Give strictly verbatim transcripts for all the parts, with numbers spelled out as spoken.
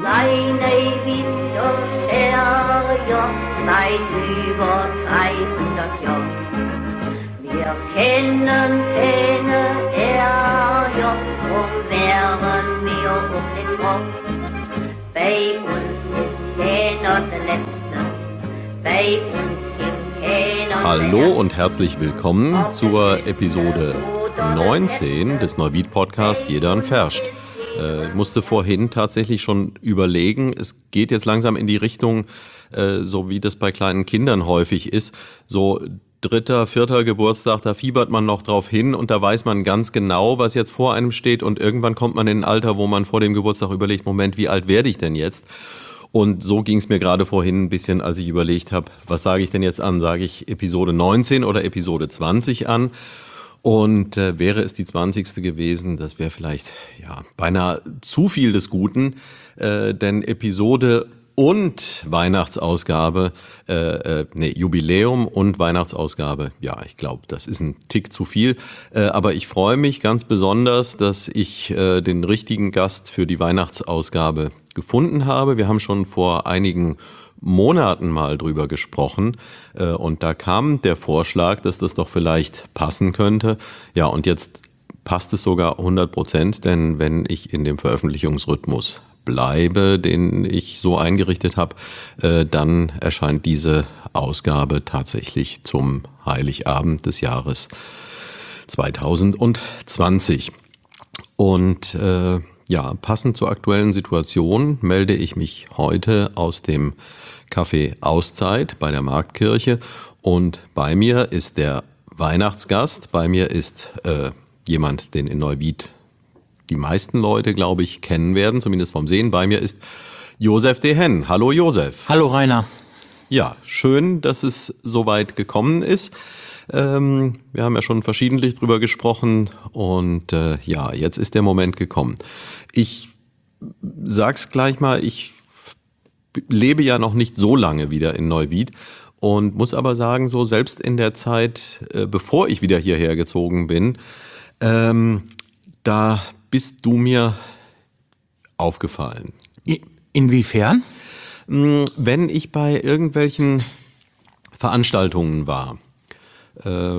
Seine Winterferien seit über dreihundert Jahren. Wir kennen keine Ärger, drum wären wir um den Mord. Bei uns ist keiner der Letzte, bei uns gibt keiner. Hallo und herzlich willkommen zur Episode neunzehn des Neuwied-Podcasts Jeder ein Ferscht. Ich äh, musste vorhin tatsächlich schon überlegen, es geht jetzt langsam in die Richtung, äh, so wie das bei kleinen Kindern häufig ist, so dritter, vierter Geburtstag, da fiebert man noch drauf hin und da weiß man ganz genau, was jetzt vor einem steht und irgendwann kommt man in ein Alter, wo man vor dem Geburtstag überlegt, Moment, wie alt werde ich denn jetzt? Und so ging es mir gerade vorhin ein bisschen, als ich überlegt habe, was sage ich denn jetzt an? Sage ich Episode neunzehn oder Episode zwanzig an? Und äh, wäre es die zwanzigste gewesen, das wäre vielleicht ja beinahe zu viel des Guten, äh, denn Episode und Weihnachtsausgabe, äh, äh, nee, Jubiläum und Weihnachtsausgabe, ja, ich glaube, das ist ein Tick zu viel. Äh, aber ich freue mich ganz besonders, dass ich äh, den richtigen Gast für die Weihnachtsausgabe gefunden habe. Wir haben schon vor einigen Monaten mal drüber gesprochen äh, und da kam der Vorschlag, dass das doch vielleicht passen könnte. Ja, und jetzt passt es sogar hundert Prozent, denn wenn ich in dem Veröffentlichungsrhythmus bleibe, den ich so eingerichtet habe, äh, dann erscheint diese Ausgabe tatsächlich zum Heiligabend des Jahres zweitausendzwanzig. Und äh, ja, passend zur aktuellen Situation melde ich mich heute aus dem Café Auszeit bei der Marktkirche und bei mir ist der Weihnachtsgast, bei mir ist äh, jemand, den in Neuwied die meisten Leute, glaube ich, kennen werden, zumindest vom Sehen. Bei mir ist Josef de Henn. Hallo Josef. Hallo Rainer. Ja, schön, dass es soweit gekommen ist. Ähm, wir haben ja schon verschiedentlich drüber gesprochen und äh, ja, jetzt ist der Moment gekommen. Ich sag's gleich mal, ich lebe ja noch nicht so lange wieder in Neuwied und muss aber sagen, so selbst in der Zeit, äh, bevor ich wieder hierher gezogen bin, ähm, da bist du mir aufgefallen. Inwiefern? Wenn ich bei irgendwelchen Veranstaltungen war, äh,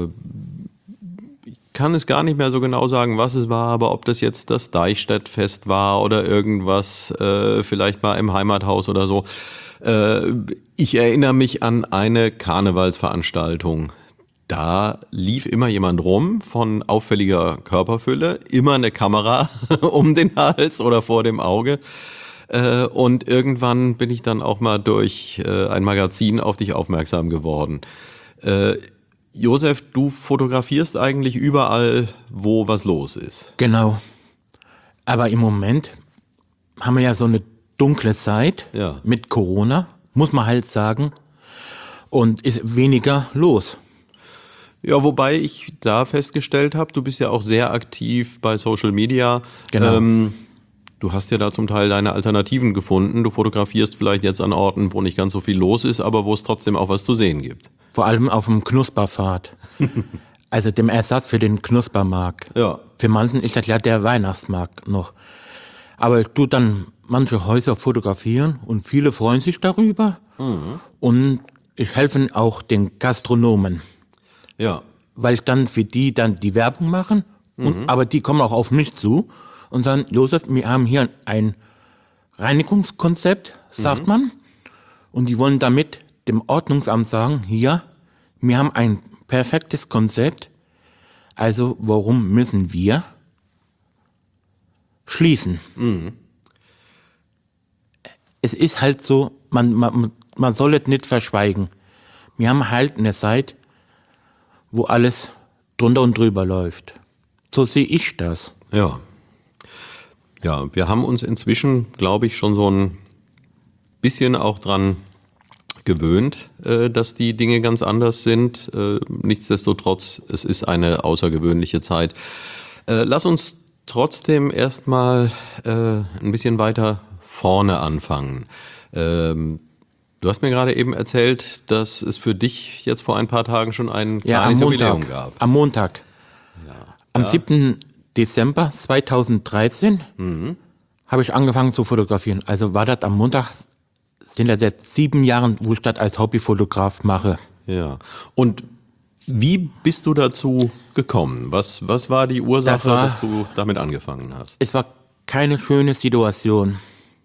ich kann es gar nicht mehr so genau sagen, was es war, aber ob das jetzt das Deichstädtfest war oder irgendwas, äh, vielleicht mal im Heimathaus oder so. Äh, ich erinnere mich an eine Karnevalsveranstaltung. Da lief immer jemand rum von auffälliger Körperfülle, immer eine Kamera um den Hals oder vor dem Auge. Und irgendwann bin ich dann auch mal durch ein Magazin auf dich aufmerksam geworden. Josef, du fotografierst eigentlich überall, wo was los ist. Genau. Aber im Moment haben wir ja so eine dunkle Zeit ja. mit Corona, muss man halt sagen. Und ist weniger los. Ja, wobei ich da festgestellt habe, du bist ja auch sehr aktiv bei Social Media. Genau. Ähm, du hast ja da zum Teil deine Alternativen gefunden. Du fotografierst vielleicht jetzt an Orten, wo nicht ganz so viel los ist, aber wo es trotzdem auch was zu sehen gibt. Vor allem auf dem Knusperpfad. Also dem Ersatz für den Knuspermarkt. Ja. Für manchen ist das ja der Weihnachtsmarkt noch. Aber ich tue dann manche Häuser fotografieren und viele freuen sich darüber. Mhm. Und ich helfe auch den Gastronomen. Ja. Weil ich dann für die dann die Werbung machen, und, mhm. aber die kommen auch auf mich zu und sagen, Josef, wir haben hier ein Reinigungskonzept, sagt mhm. man, und die wollen damit dem Ordnungsamt sagen, hier, wir haben ein perfektes Konzept, also warum müssen wir schließen? Mhm. Es ist halt so, man, man, man soll es nicht verschweigen. Wir haben halt eine Zeit, wo alles drunter und drüber läuft. So sehe ich das. Ja. Ja, wir haben uns inzwischen, glaube ich, schon so ein bisschen auch dran gewöhnt, äh, dass die Dinge ganz anders sind. Äh, nichtsdestotrotz, es ist eine außergewöhnliche Zeit. Äh, lass uns trotzdem erstmal äh, ein bisschen weiter vorne anfangen. Ähm, Du hast mir gerade eben erzählt, dass es für dich jetzt vor ein paar Tagen schon ein kleines ja, Jubiläum gab. Am Montag. Ja. Am ja. siebten Dezember zweitausenddreizehn mhm. habe ich angefangen zu fotografieren. Also war das am Montag, sind das seit sieben Jahren, wo ich das als Hobbyfotograf mache. Ja. Und wie bist du dazu gekommen? Was, was war die Ursache, Das war- dass du damit angefangen hast? Es war keine schöne Situation.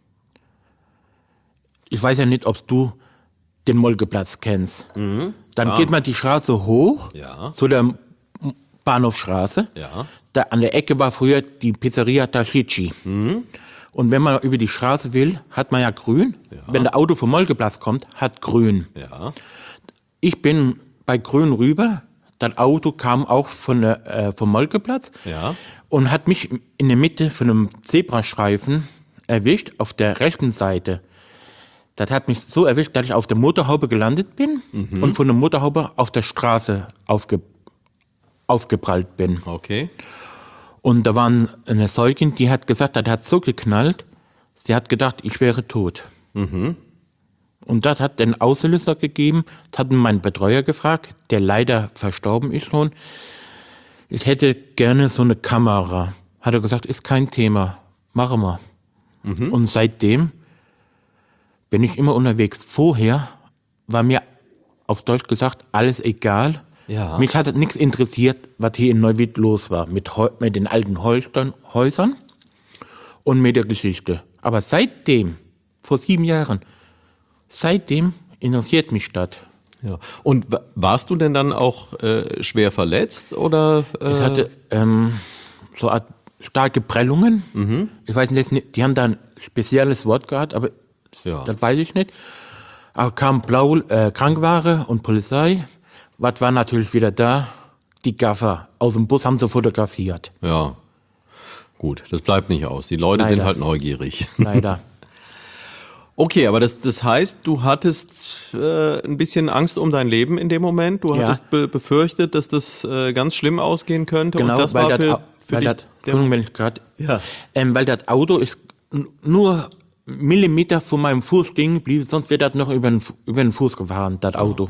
Ich weiß ja nicht, ob du den Molkeplatz kennst. Dann geht man die Straße hoch, Ja. zu der Bahnhofstraße. Ja. Da an der Ecke war früher die Pizzeria Tashichi. Und wenn man über die Straße will, hat man ja grün. Wenn der Auto vom Molkeplatz kommt, hat grün. Ja. Ich bin bei grün rüber. Das Auto kam auch von der, äh, vom Molkeplatz Ja. und hat mich in der Mitte von einem Zebrastreifen erwischt, auf der rechten Seite. Das hat mich so erwischt, dass ich auf der Motorhaube gelandet bin und von der Motorhaube auf der Straße aufge, aufgeprallt bin. Okay. Und da war eine Zeugin, die hat gesagt, das hat so geknallt, sie hat gedacht, ich wäre tot. Und das hat den Auslöser gegeben, das hat mein Betreuer gefragt, der leider verstorben ist schon. Ich hätte gerne so eine Kamera. Hat er gesagt, ist kein Thema, machen wir. Und seitdem bin ich immer unterwegs. Vorher war mir auf Deutsch gesagt alles egal. Ja. Mich hat nichts interessiert, was hier in Neuwied los war, mit, Heu- mit den alten Häusern, Häusern und mit der Geschichte. Aber seitdem, vor sieben Jahren, seitdem interessiert mich das. Ja. Und wa- warst du denn dann auch äh, schwer verletzt oder? Äh, Ich hatte ähm, so eine Art starke Prellungen. Ich weiß nicht, die haben da ein spezielles Wort gehabt, aber Ja. das weiß ich nicht. Aber kam Blau, äh, Krankware und Polizei. Was war natürlich wieder da? Die Gaffer aus dem Bus haben sie fotografiert. Ja. Gut, das bleibt nicht aus. Die Leute sind Leider. halt neugierig. Leider. Okay, aber das, das heißt, du hattest äh, ein bisschen Angst um dein Leben in dem Moment. Du Ja. hattest be befürchtet, dass das äh, ganz schlimm ausgehen könnte. Genau, und das weil war das, für, Au- für weil dich das, der, Entschuldigung, wenn ich gerade, Ja. ähm, weil das Auto ist n- nur Millimeter von meinem Fuß stehen geblieben, sonst wäre das noch über den, Fu- über den Fuß gefahren, das Auto.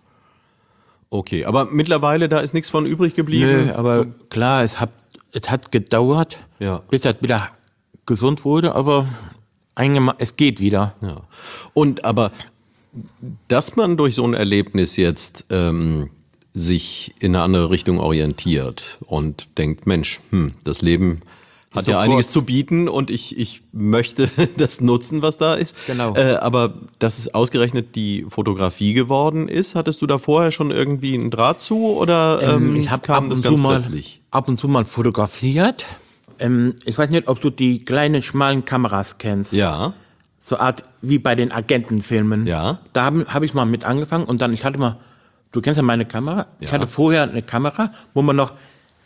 Okay, aber mittlerweile, da ist nichts von übrig geblieben. Nö, aber klar, es hat, es hat gedauert, Ja. bis das wieder gesund wurde, aber eingema- es geht wieder. Ja. Und aber, dass man durch so ein Erlebnis jetzt ähm, sich in eine andere Richtung orientiert und denkt, Mensch, hm, das Leben hat so ja einiges kurz. zu bieten und ich, ich möchte das nutzen, was da ist. Genau. Äh, aber dass es ausgerechnet die Fotografie geworden ist, hattest du da vorher schon irgendwie einen Draht zu oder ähm, ich habe kam ab, das und ganz zu mal- plötzlich? ab und zu mal fotografiert. Ähm, ich weiß nicht, ob du die kleinen, schmalen Kameras kennst. Ja, So Art wie bei den Agentenfilmen. Ja. Da habe hab ich mal mit angefangen und dann, ich hatte mal, du kennst ja meine Kamera, ich Ja. hatte vorher eine Kamera, wo man noch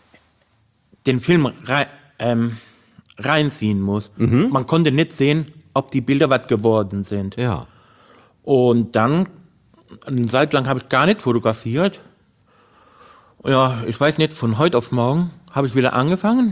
den Film rei ähm, reinziehen muss. Mhm. Man konnte nicht sehen, ob die Bilder was geworden sind. ja. Und dann, eine Zeit lang habe ich gar nicht fotografiert. Ja, ich weiß nicht, von heute auf morgen habe ich wieder angefangen.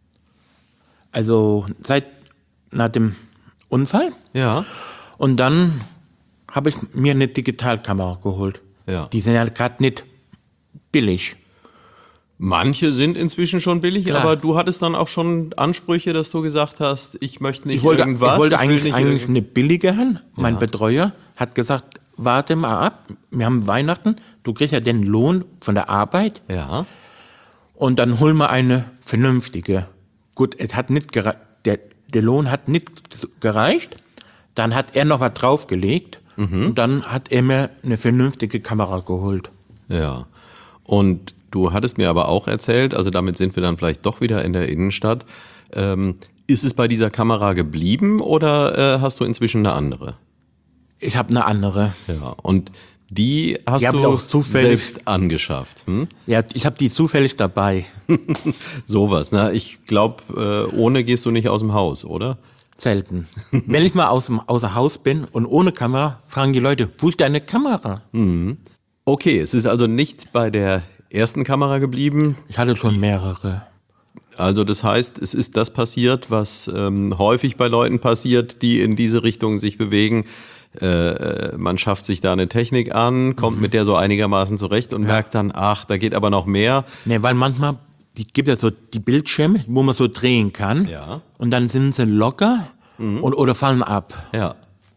Also seit nach dem Unfall. Ja. Und dann habe ich mir eine Digitalkamera geholt. Ja. Die sind ja gerade nicht billig. Manche sind inzwischen schon billig, Klar. aber du hattest dann auch schon Ansprüche, dass du gesagt hast, ich möchte nicht Ich wollte, irgendwas. ich wollte will eigentlich, nicht eigentlich irgend- eine billige haben. Mein Betreuer hat gesagt, warte mal ab, wir haben Weihnachten, du kriegst ja den Lohn von der Arbeit Ja, und dann hol mal eine vernünftige. Gut, es hat nicht gere- der, der Lohn hat nicht gereicht, dann hat er noch was draufgelegt und dann hat er mir eine vernünftige Kamera geholt. ja. Und du hattest mir aber auch erzählt, also damit sind wir dann vielleicht doch wieder in der Innenstadt. Ähm, ist es bei dieser Kamera geblieben oder äh, hast du inzwischen eine andere? Ich habe eine andere. Ja. Und die hast Die hab ich du auch zufällig- selbst angeschafft. Hm? Ja, ich habe die zufällig dabei. Sowas, ne? Ich glaube, äh, ohne gehst du nicht aus dem Haus, oder? Selten. Wenn ich mal aus dem außer Haus bin und ohne Kamera, fragen die Leute, wo ist deine Kamera? Okay, es ist also nicht bei der ersten Kamera geblieben. Ich hatte schon mehrere. Also das heißt, es ist das passiert, was ähm, häufig bei Leuten passiert, die in diese Richtung sich bewegen. Äh, man schafft sich da eine Technik an, kommt mit der so einigermaßen zurecht und merkt dann, ach, da geht aber noch mehr. Nee, weil manchmal die gibt ja so die Bildschirme, wo man so drehen kann. Ja. Und dann sind sie locker mhm. und, oder fallen ab. Ja.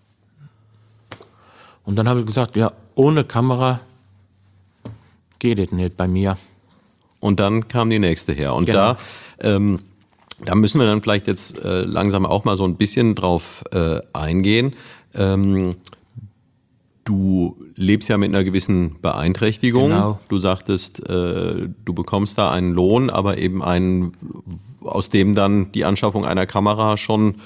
Und dann habe ich gesagt, ja, ohne Kamera geht es nicht bei mir. Und dann kam die nächste her. Und Genau. da, ähm, da müssen wir dann vielleicht jetzt äh, langsam auch mal so ein bisschen drauf äh, eingehen. Ähm, du lebst ja mit einer gewissen Beeinträchtigung. Genau. Du sagtest, äh, du bekommst da einen Lohn, aber eben einen, aus dem dann die Anschaffung einer Kamera schon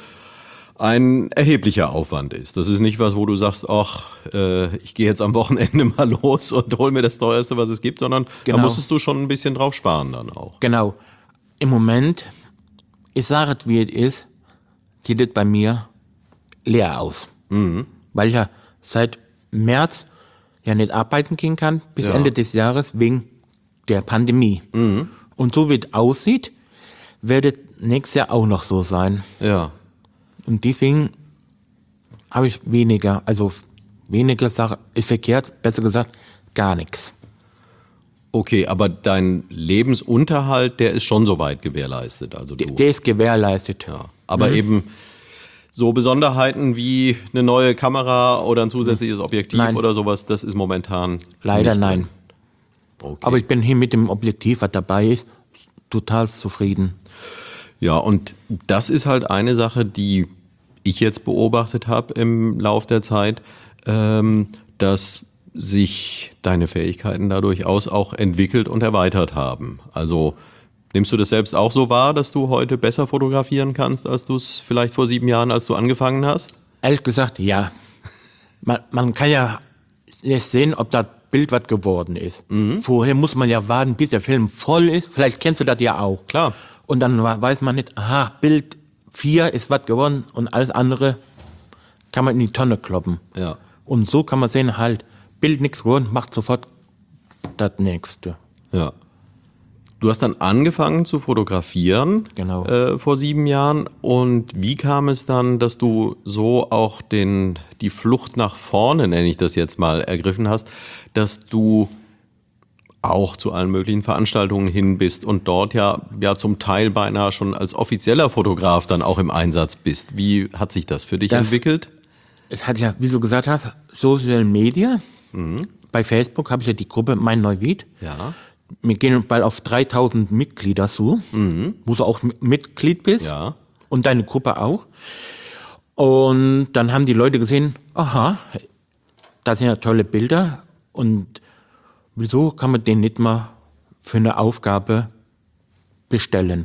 ein erheblicher Aufwand ist. Das ist nicht was, wo du sagst, ach, äh, ich gehe jetzt am Wochenende mal los und hol mir das teuerste, was es gibt, sondern Genau. da musstest du schon ein bisschen drauf sparen dann auch. Genau. Im Moment, ich sage es wie es ist, sieht es bei mir leer aus. Mhm. Weil ich ja seit März ja nicht arbeiten gehen kann, bis Ja. Ende des Jahres wegen der Pandemie. Mhm. Und so wie es aussieht, wird es nächstes Jahr auch noch so sein. Ja. Und deswegen habe ich weniger, also weniger Sache, ist verkehrt, besser gesagt, gar nichts. Okay, aber dein Lebensunterhalt, der ist schon soweit gewährleistet. Also du. Der, der ist gewährleistet. Ja. Aber eben so Besonderheiten wie eine neue Kamera oder ein zusätzliches Objektiv Nein. oder sowas, das ist momentan Leider nicht nein. drin. Okay. Aber ich bin hier mit dem Objektiv, was dabei ist, total zufrieden. Ja, und das ist halt eine Sache, die ich jetzt beobachtet habe im Lauf der Zeit, ähm, dass sich deine Fähigkeiten da durchaus auch entwickelt und erweitert haben. Also nimmst du das selbst auch so wahr, dass du heute besser fotografieren kannst, als du es vielleicht vor sieben Jahren, als du angefangen hast? Ehrlich gesagt, ja. Man, man kann ja nicht sehen, ob das Bild was geworden ist. Vorher muss man ja warten, bis der Film voll ist. Vielleicht kennst du das ja auch. Klar. Und dann weiß man nicht, aha, Bild vier ist was geworden und alles andere kann man in die Tonne kloppen. Ja. Und so kann man sehen, halt, Bild nichts geworden, macht sofort das nächste. Ja. Du hast dann angefangen zu fotografieren, Genau. äh, vor sieben Jahren. Und wie kam es dann, dass du so auch den, die Flucht nach vorne, nenne ich das jetzt mal, ergriffen hast, dass du auch zu allen möglichen Veranstaltungen hin bist und dort ja, ja zum Teil beinahe schon als offizieller Fotograf dann auch im Einsatz bist. Wie hat sich das für dich Das- entwickelt? Es hat ja, wie du gesagt hast, Social Media. Bei Facebook habe ich ja die Gruppe Mein Neuwied. Ja. Wir gehen bald auf dreitausend Mitglieder zu, wo du auch Mitglied bist. Ja. Und deine Gruppe auch. Und dann haben die Leute gesehen, aha, da sind ja tolle Bilder. Und wieso kann man den nicht mal für eine Aufgabe bestellen?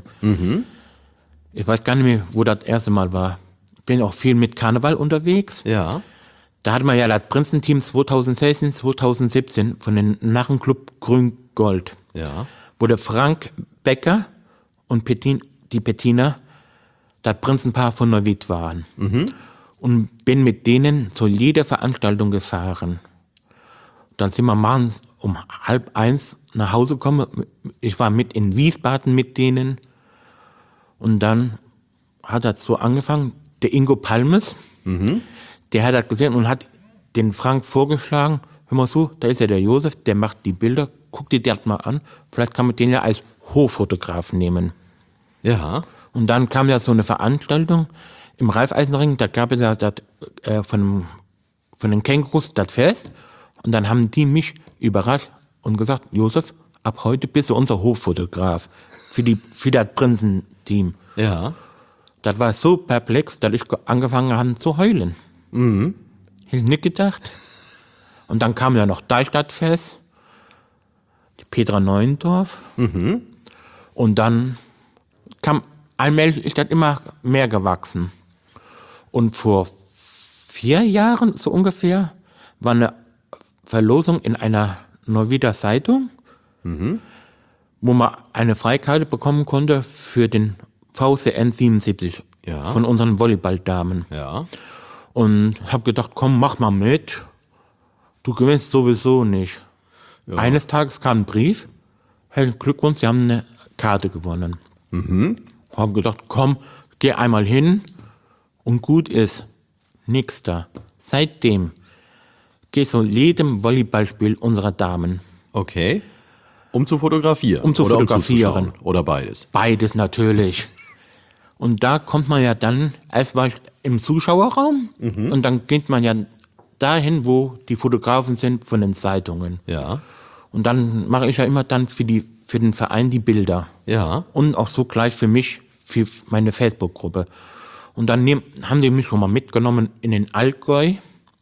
Ich weiß gar nicht mehr, wo das erste Mal war. Bin auch viel mit Karneval unterwegs. Ja. Da hatten wir ja das Prinzenteam zweitausendsechzehn, zweitausendsiebzehn von dem Narrenclub Grün-Gold, Ja. wo der Frank Becker und Pettin, die Bettina das Prinzenpaar von Neuwied waren. Und bin mit denen zu jeder Veranstaltung gefahren. Dann sind wir morgens um halb eins nach Hause gekommen. Ich war mit in Wiesbaden mit denen. Und dann hat das so angefangen. Der Ingo Palmes, der hat das gesehen und hat den Frank vorgeschlagen, hör mal zu, da ist ja der Josef, der macht die Bilder, guck dir das mal an, vielleicht kann man den ja als Hochfotograf nehmen. Ja. Und dann kam ja so eine Veranstaltung im Raiffeisenring, da gab es ja das, äh, von, von den Kängurus das Fest und dann haben die mich überrascht und gesagt, Josef, ab heute bist du unser Hochfotograf für, die, für das Prinzenteam. Ja. Das war so perplex, dass ich angefangen habe zu heulen. Mhm. Hätte ich nicht gedacht. Und dann kam ja noch Deichstadtfest, die Petra Neuendorf. Mhm. Und dann kam, allmählich ist das immer mehr gewachsen. Und vor vier Jahren, so ungefähr, war eine Verlosung in einer Neuwieder Zeitung, wo man eine Freikarte bekommen konnte für den V C N siebenundsiebzig Ja. von unseren Volleyballdamen. Ja. Und habe gedacht, komm, mach mal mit. Du gewinnst sowieso nicht. Eines Tages kam ein Brief. Hey, Glückwunsch, Sie haben eine Karte gewonnen. Mhm. Habe gedacht, komm, geh einmal hin und gut ist. Nix da. Seitdem gehst du jedem Volleyballspiel unserer Damen. Okay. Um zu fotografieren. Um zu oder fotografieren. Um zuzuschauen. Oder beides. Beides natürlich. Und da kommt man ja dann, erst war ich im Zuschauerraum mhm. und dann geht man ja dahin, wo die Fotografen sind von den Zeitungen. Ja. Und dann mache ich ja immer dann für, die, für den Verein die Bilder. Ja. Und auch so gleich für mich, für meine Facebook-Gruppe. Und dann nehm, haben die mich schon mal mitgenommen in den Allgäu.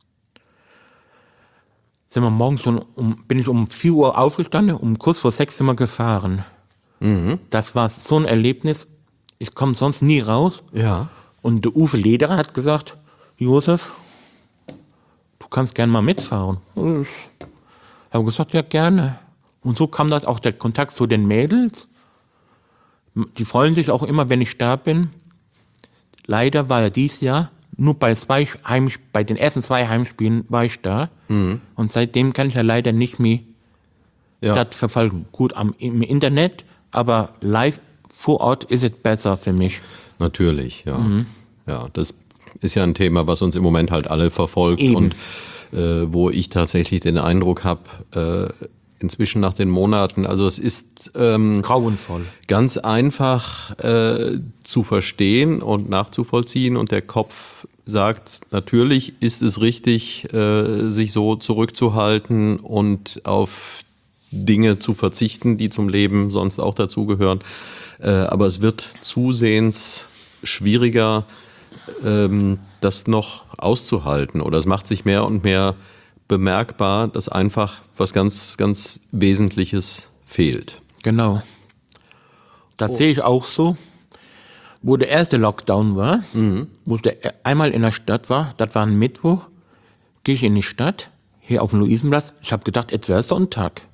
Sind wir morgens um, um, bin ich um vier Uhr aufgestanden, um kurz vor sechs sind wir gefahren. Mhm. Das war so ein Erlebnis. Ich komme sonst nie raus. Ja. Und der Uwe Lederer hat gesagt, Josef, du kannst gerne mal mitfahren. Ich habe gesagt, ja gerne. Und so kam das auch der Kontakt zu den Mädels. Die freuen sich auch immer, wenn ich da bin. Leider war ja dieses Jahr nur bei zwei Heimsp- bei den ersten zwei Heimspielen war ich da. Mhm. Und seitdem kann ich ja leider nicht mehr ja. das verfolgen. Gut am, im Internet, aber live vor Ort ist es besser für mich. Natürlich, ja. Mhm. Ja, das ist ja ein Thema, was uns im Moment halt alle verfolgt. Eben. Und äh, wo ich tatsächlich den Eindruck habe, äh, inzwischen nach den Monaten, also es ist ähm, grauenvoll. Ganz einfach äh, zu verstehen und nachzuvollziehen und der Kopf sagt, natürlich ist es richtig, äh, sich so zurückzuhalten und auf Dinge zu verzichten, die zum Leben sonst auch dazugehören. Äh, aber es wird zusehends schwieriger, ähm, das noch auszuhalten oder es macht sich mehr und mehr bemerkbar, dass einfach was ganz, ganz Wesentliches fehlt. Genau. Das oh. sehe ich auch so. Wo der erste Lockdown war, mhm. wo ich der einmal in der Stadt war, das war ein Mittwoch, gehe ich in die Stadt, hier auf dem Luisenplatz. Ich habe gedacht, es wäre Sonntag.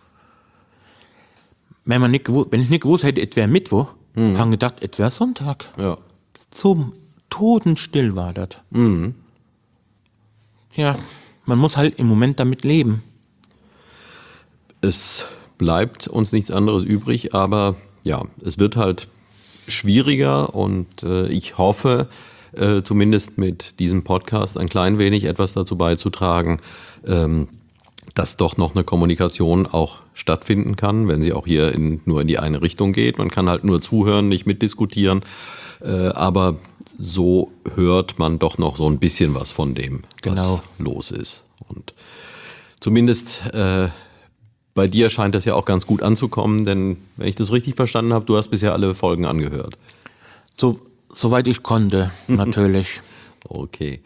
Wenn, man nicht gewusst, wenn ich nicht gewusst hätte, es wäre Mittwoch, mhm. haben gedacht, es wäre Sonntag. Ja. So totenstill war das. Mhm. Ja, man muss halt im Moment damit leben. Es bleibt uns nichts anderes übrig, aber ja, es wird halt schwieriger und äh, ich hoffe, äh, zumindest mit diesem Podcast ein klein wenig etwas dazu beizutragen, ähm, dass doch noch eine Kommunikation auch stattfinden kann, wenn sie auch hier in, nur in die eine Richtung geht. Man kann halt nur zuhören, nicht mitdiskutieren, äh, aber so hört man doch noch so ein bisschen was von dem, was genau. los ist. Und zumindest äh, bei dir scheint das ja auch ganz gut anzukommen, denn wenn ich das richtig verstanden habe, du hast bisher alle Folgen angehört. So, soweit ich konnte, natürlich. Okay.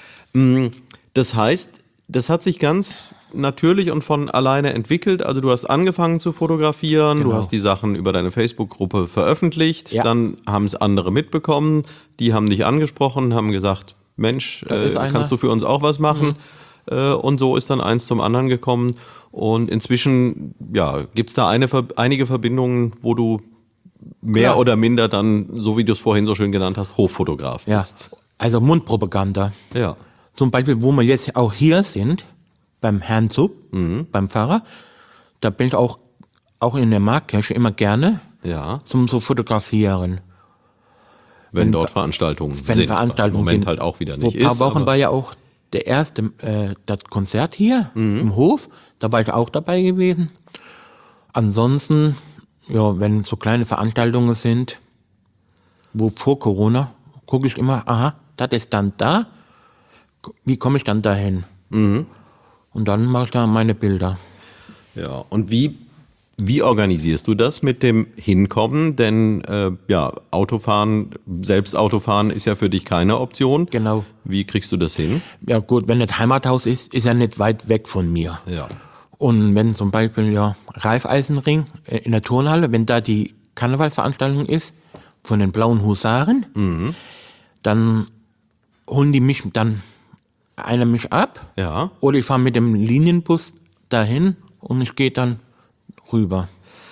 Das heißt, das hat sich ganz natürlich und von alleine entwickelt. Also du hast angefangen zu fotografieren, genau. Du hast die Sachen über deine Facebook-Gruppe veröffentlicht, ja. Dann haben es andere mitbekommen, die haben dich angesprochen, haben gesagt, Mensch, äh, kannst du für uns auch was machen? Mhm. Äh, und so ist dann eins zum anderen gekommen. Und inzwischen ja, gibt es da eine, einige Verbindungen, wo du mehr ja. oder minder dann, so wie du es vorhin so schön genannt hast, Hoffotograf bist. Ja, also Mundpropaganda. Ja. Zum Beispiel, wo wir jetzt auch hier sind, beim Herrn Zub, mhm. beim Pfarrer, da bin ich auch, auch in der Marktkirche immer gerne ja. zum so fotografieren. Wenn, wenn dort Veranstaltungen wenn sind, Veranstaltungen was im Moment sind. halt auch wieder nicht Vor ein paar ist. Wochen war ja auch der erste, äh, das Konzert hier mhm. im Hof, da war ich auch dabei gewesen. Ansonsten, ja, wenn so kleine Veranstaltungen sind, wo vor Corona, gucke ich immer, aha, das ist dann da, wie komme ich dann dahin? Mhm. Und dann mache ich da meine Bilder. Ja, und wie, wie organisierst du das mit dem Hinkommen? Denn äh, ja, Autofahren, selbst Autofahren ist ja für dich keine Option. Genau. Wie kriegst du das hin? Ja gut, wenn das Heimathaus ist, ist ja nicht weit weg von mir. Ja. Und wenn zum Beispiel ja Raiffeisenring in der Turnhalle, wenn da die Karnevalsveranstaltung ist, von den Blauen Husaren, mhm. dann holen die mich dann einer mich ab, ja. oder ich fahre mit dem Linienbus dahin und ich gehe dann rüber.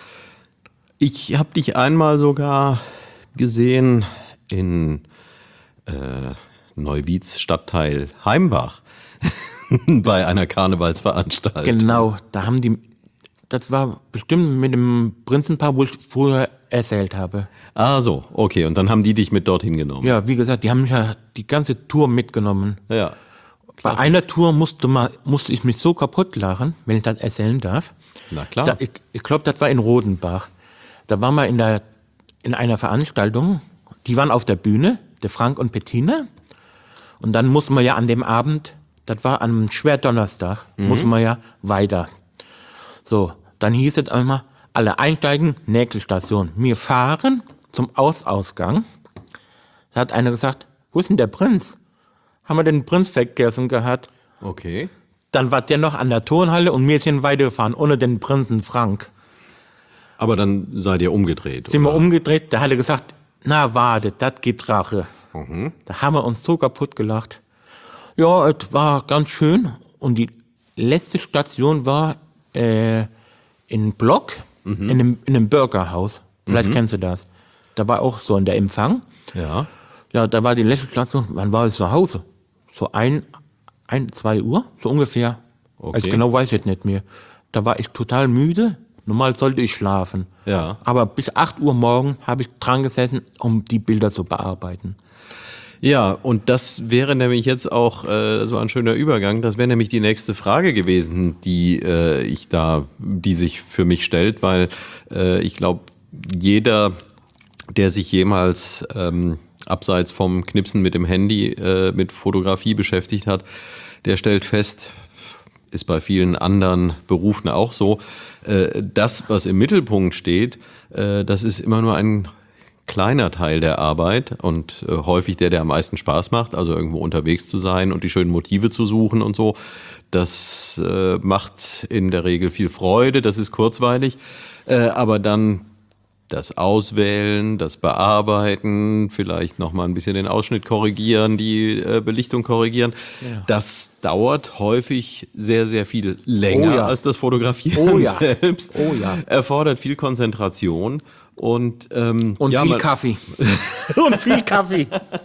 Ich habe dich einmal sogar gesehen in äh, Neuwieds Stadtteil Heimbach bei einer Karnevalsveranstaltung. Genau, da haben die, das war bestimmt mit dem Prinzenpaar, wo ich früher erzählt habe. Ah so, okay, und dann haben die dich mit dorthin genommen. Ja, wie gesagt, die haben mich ja die ganze Tour mitgenommen. Ja. Klasse. Bei einer Tour musste, mal, musste ich mich so kaputt lachen, wenn ich das erzählen darf. Na klar. Da, ich ich glaube, das war in Rodenbach. Da waren wir in, der, in einer Veranstaltung. Die waren auf der Bühne, der Frank und Bettina. Und dann mussten wir ja an dem Abend, das war am Schwerdonnerstag, mhm. mussten wir ja weiter. So, dann hieß es einmal, alle einsteigen, nächste Station. Wir fahren zum Ausausgang. Da hat einer gesagt, wo ist denn der Prinz? Haben wir den Prinz vergessen gehabt? Okay. Dann war der noch an der Turnhalle und wir sind weitergefahren, ohne den Prinzen Frank. Aber dann seid ihr umgedreht, Sind oder? wir umgedreht, da hat er gesagt, na warte, das gibt Rache. Mhm. Da haben wir uns so kaputt gelacht. Ja, es war ganz schön. Und die letzte Station war äh, in Block, mhm. in, einem, in einem Burgerhaus. Vielleicht mhm. kennst du das. Da war auch so in der Empfang. Ja. Ja, da war die letzte Station, wann war ich zu Hause? So ein, ein, zwei Uhr, so ungefähr. Okay. Also genau weiß ich jetzt nicht mehr. Da war ich total müde. Normal sollte ich schlafen. Ja. Aber bis acht Uhr morgen habe ich dran gesessen, um die Bilder zu bearbeiten. Ja, und das wäre nämlich jetzt auch, äh, das war ein schöner Übergang, das wäre nämlich die nächste Frage gewesen, die äh, ich da, die sich für mich stellt, weil äh, ich glaube, jeder, der sich jemals ähm, abseits vom Knipsen mit dem Handy äh, mit Fotografie beschäftigt hat, der stellt fest, ist bei vielen anderen Berufen auch so, äh, das, was im Mittelpunkt steht, äh, das ist immer nur ein kleiner Teil der Arbeit und äh, häufig der, der am meisten Spaß macht, also irgendwo unterwegs zu sein und die schönen Motive zu suchen und so. Das äh, macht in der Regel viel Freude, das ist kurzweilig, äh, aber dann das Auswählen, das Bearbeiten, vielleicht nochmal ein bisschen den Ausschnitt korrigieren, die äh, Belichtung korrigieren, ja. Das dauert häufig sehr, sehr viel länger oh ja. als das Fotografieren oh ja. selbst. Oh ja. Erfordert viel Konzentration und, ähm, und ja, viel man, Kaffee. und viel Kaffee.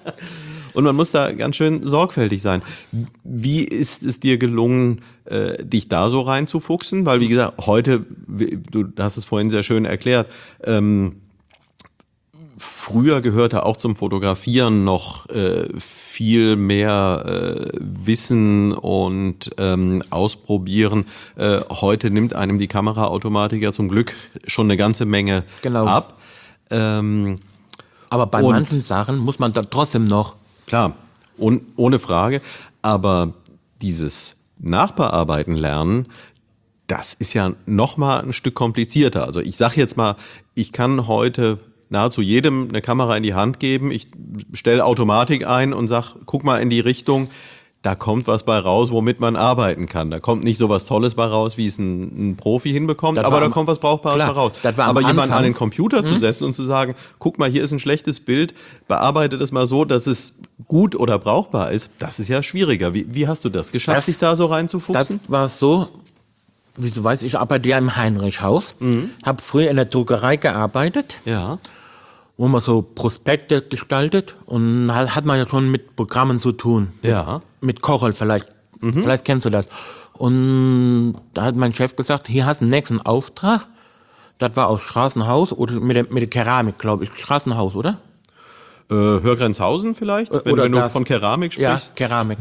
Und man muss da ganz schön sorgfältig sein. Wie ist es dir gelungen, äh, dich da so reinzufuchsen? Weil, wie gesagt, heute, du hast es vorhin sehr schön erklärt, ähm, früher gehörte auch zum Fotografieren noch äh, viel mehr äh, Wissen und ähm, Ausprobieren. Äh, heute nimmt einem die Kameraautomatik ja zum Glück schon eine ganze Menge genau. ab. Ähm, Aber bei manchen Sachen muss man dann trotzdem noch. Klar, und, ohne Frage. Aber dieses Nachbearbeiten lernen, das ist ja noch mal ein Stück komplizierter. Also ich sage jetzt mal, ich kann heute nahezu jedem eine Kamera in die Hand geben. Ich stelle Automatik ein und sage, guck mal in die Richtung. Da kommt was bei raus, womit man arbeiten kann. Da kommt nicht so was Tolles bei raus, wie es ein, ein Profi hinbekommt, aber da kommt was Brauchbares bei raus. Aber jemanden an den Computer hm? zu setzen und zu sagen, guck mal, hier ist ein schlechtes Bild, bearbeite das mal so, dass es gut oder brauchbar ist, das ist ja schwieriger. Wie, wie hast du das geschafft, das, sich da so reinzufuchsen? Das war so, wie du weißt, ich arbeite ja im Heinrichhaus, mhm. habe früher in der Druckerei gearbeitet. Ja. Wo man so Prospekte gestaltet und hat man ja schon mit Programmen zu tun. Ja. Mit, mit Corel vielleicht. Mhm. Vielleicht kennst du das. Und da hat mein Chef gesagt, hier hast du den nächsten Auftrag. Das war aus Straßenhaus oder mit der, mit der Keramik, glaube ich. Straßenhaus, oder? Äh, Hörgrenzhausen vielleicht, wenn, oder wenn du das, von Keramik sprichst. Ja, Keramik.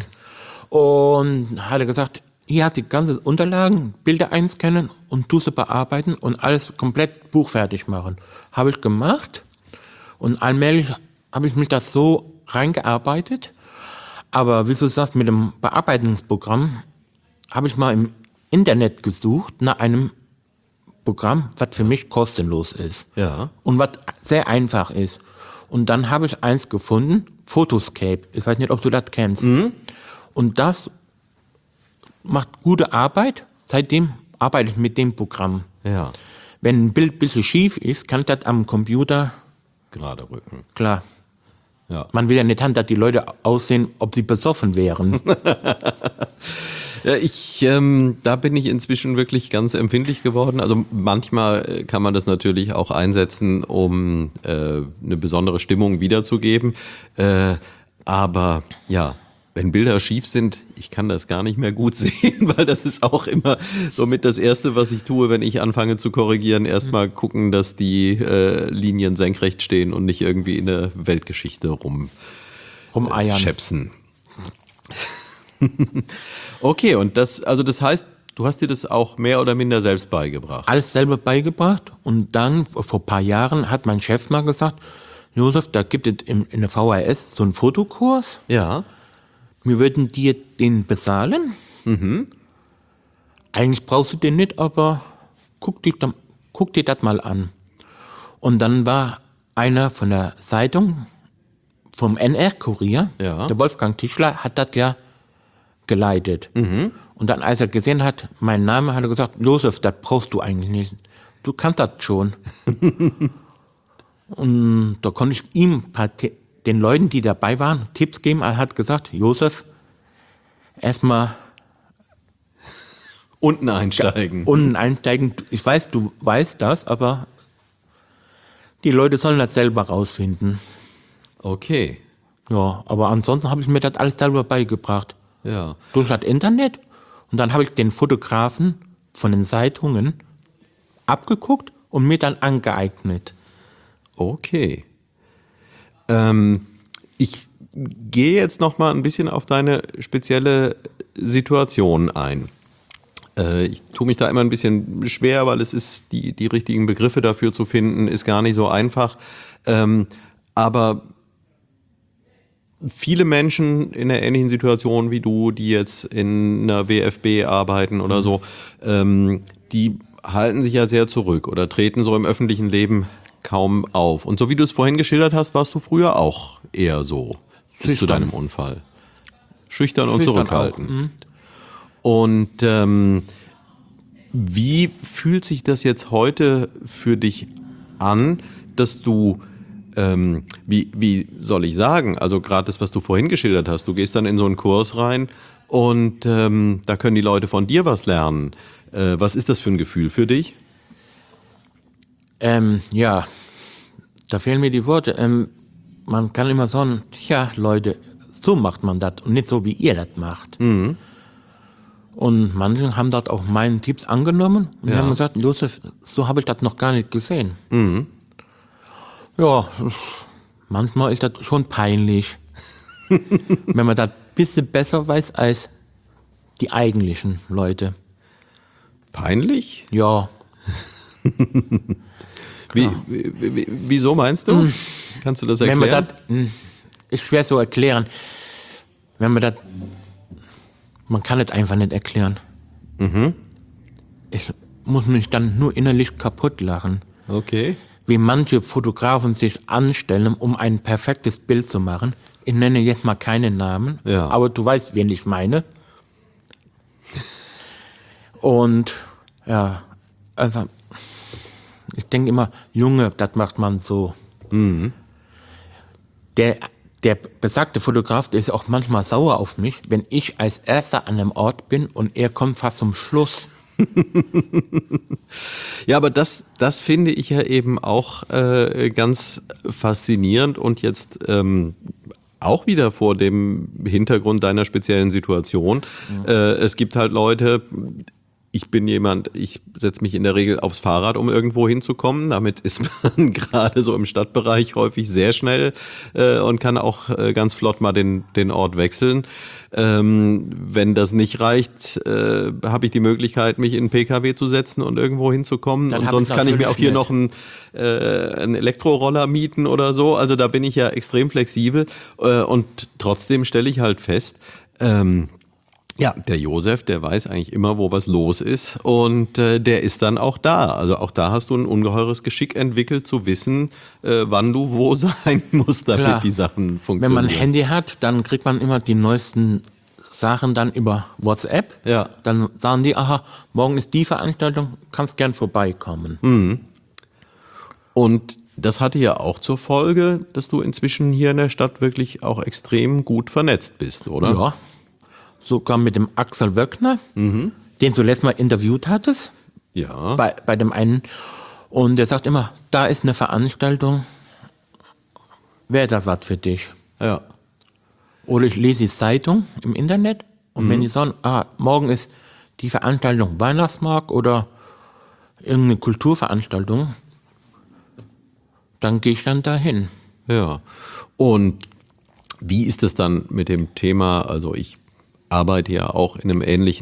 Und hat er gesagt, hier hast du die ganzen Unterlagen, Bilder einscannen und du sie bearbeiten und alles komplett buchfertig machen. Habe ich gemacht. Und allmählich habe ich mich das so reingearbeitet. Aber wie du sagst, mit dem Bearbeitungsprogramm habe ich mal im Internet gesucht nach einem Programm, was für mich kostenlos ist. Ja. Und was sehr einfach ist. Und dann habe ich eins gefunden, Photoscape. Ich weiß nicht, ob du das kennst. Mhm. Und das macht gute Arbeit. Seitdem arbeite ich mit dem Programm. Ja. Wenn ein Bild ein bisschen schief ist, kann ich das am Computer gerade rücken. Klar. Ja. Man will ja nicht haben, dass die Leute aussehen, ob sie besoffen wären. Ja, ich, ähm, da bin ich inzwischen wirklich ganz empfindlich geworden. Also manchmal kann man das natürlich auch einsetzen, um äh, eine besondere Stimmung wiederzugeben. Äh, aber ja, wenn Bilder schief sind, ich kann das gar nicht mehr gut sehen, weil das ist auch immer somit das Erste, was ich tue, wenn ich anfange zu korrigieren. Erstmal gucken, dass die äh, Linien senkrecht stehen und nicht irgendwie in der Weltgeschichte rum rumeiern. Äh, schäpsen. Okay, und das, also das heißt, Du hast dir das auch mehr oder minder selbst beigebracht? Alles selber beigebracht. Und dann, vor ein paar Jahren, hat mein Chef mal gesagt, Josef, da gibt es in, in der V H S so einen Fotokurs. Ja. Wir würden dir den bezahlen. Mhm. Eigentlich brauchst du den nicht, aber guck dir, guck dir das mal an. Und dann war einer von der Zeitung, vom N R-Kurier, Ja. der Wolfgang Tischler, hat das ja geleitet. Mhm. Und dann, als er gesehen hat, mein Name, hat er gesagt, Josef, das brauchst du eigentlich nicht. Du kannst das schon. Und da konnte ich ihm, ein paar, den Leuten, die dabei waren, Tipps geben. Er hat gesagt, Josef, erstmal Unten einsteigen. unten einsteigen. Ich weiß, du weißt das, aber die Leute sollen das selber rausfinden. Okay. Ja, aber ansonsten habe ich mir das alles selber beigebracht. Ja. Durch das Internet. Und dann habe ich den Fotografen von den Zeitungen abgeguckt und mir dann angeeignet. Okay. Ähm, ich gehe jetzt noch mal ein bisschen auf deine spezielle Situation ein. Äh, ich tue mich da immer ein bisschen schwer, weil es ist, die, die richtigen Begriffe dafür zu finden, ist gar nicht so einfach. Ähm, aber viele Menschen in einer ähnlichen Situation wie du, die jetzt in einer W F B arbeiten oder so, ähm, die halten sich ja sehr zurück oder treten so im öffentlichen Leben kaum auf. Und so wie du es vorhin geschildert hast, warst du früher auch eher so bis zu deinem Unfall. Schüchtern und Schüchtern zurückhaltend. auch, mhm. Und ähm, wie fühlt sich das jetzt heute für dich an, dass du, ähm, wie, wie soll ich sagen, also gerade das, was du vorhin geschildert hast, du gehst dann in so einen Kurs rein und ähm, da können die Leute von dir was lernen. Äh, was ist das für ein Gefühl für dich? Ähm, ja, da fehlen mir die Worte. Ähm, man kann immer sagen, tja, Leute, so macht man das und nicht so, wie ihr das macht. Mhm. Und manche haben das auch meinen Tipps angenommen und Ja. haben gesagt, Josef, so habe ich das noch gar nicht gesehen. Mhm. Ja, manchmal ist das schon peinlich, wenn man das ein bisschen besser weiß als die eigentlichen Leute. Peinlich? Ja, Wie, wie, wie, wieso meinst du? Kannst du das wenn man erklären? das, hm, ist schwer zu erklären. Wenn man das, man kann es einfach nicht erklären. Mhm. Ich muss mich dann nur innerlich kaputt lachen. Okay. Wie manche Fotografen sich anstellen, um ein perfektes Bild zu machen. Ich nenne jetzt mal keinen Namen, Ja. aber du weißt, wen ich meine. Und ja, also ich denke immer, Junge, das macht man so. Mhm. Der, der besagte Fotograf, der ist auch manchmal sauer auf mich, wenn ich als Erster an einem Ort bin und er kommt fast zum Schluss. Ja, aber das, das finde ich ja eben auch äh, ganz faszinierend und jetzt ähm, auch wieder vor dem Hintergrund deiner speziellen Situation. Mhm. Äh, es gibt halt Leute, ich bin jemand, ich setze mich in der Regel aufs Fahrrad, um irgendwo hinzukommen. Damit ist man gerade so im Stadtbereich häufig sehr schnell äh, und kann auch äh, ganz flott mal den, den Ort wechseln. Ähm, wenn das nicht reicht, äh, habe ich die Möglichkeit, mich in einen P K W zu setzen und irgendwo hinzukommen. Dann und hab sonst ich kann ich mir auch hier natürlich noch einen, äh, einen Elektroroller mieten oder so. Also da bin ich ja extrem flexibel. Äh, und trotzdem stelle ich halt fest, ähm, ja, der Josef, der weiß eigentlich immer, wo was los ist und äh, der ist dann auch da. Also auch da hast du ein ungeheures Geschick entwickelt, zu wissen, äh, wann du wo sein musst, damit Klar. die Sachen Wenn funktionieren. man ein Handy hat, dann kriegt man immer die neuesten Sachen dann über WhatsApp. Ja. Dann sagen die, aha, morgen ist die Veranstaltung, kannst gern vorbeikommen. Mhm. Und das hatte ja auch zur Folge, dass du inzwischen hier in der Stadt wirklich auch extrem gut vernetzt bist, oder? Ja, sogar mit dem Axel Wöckner, Mhm. den du letztes Mal interviewt hattest, Ja. bei, bei dem einen. Und der sagt immer, da ist eine Veranstaltung, wäre das was für dich? Ja. Oder ich lese die Zeitung im Internet und wenn die sagen, ah, morgen ist die Veranstaltung Weihnachtsmarkt oder irgendeine Kulturveranstaltung, dann gehe ich dann dahin. Ja. Und wie ist es dann mit dem Thema, also ich arbeite ja auch in einem ähnlichen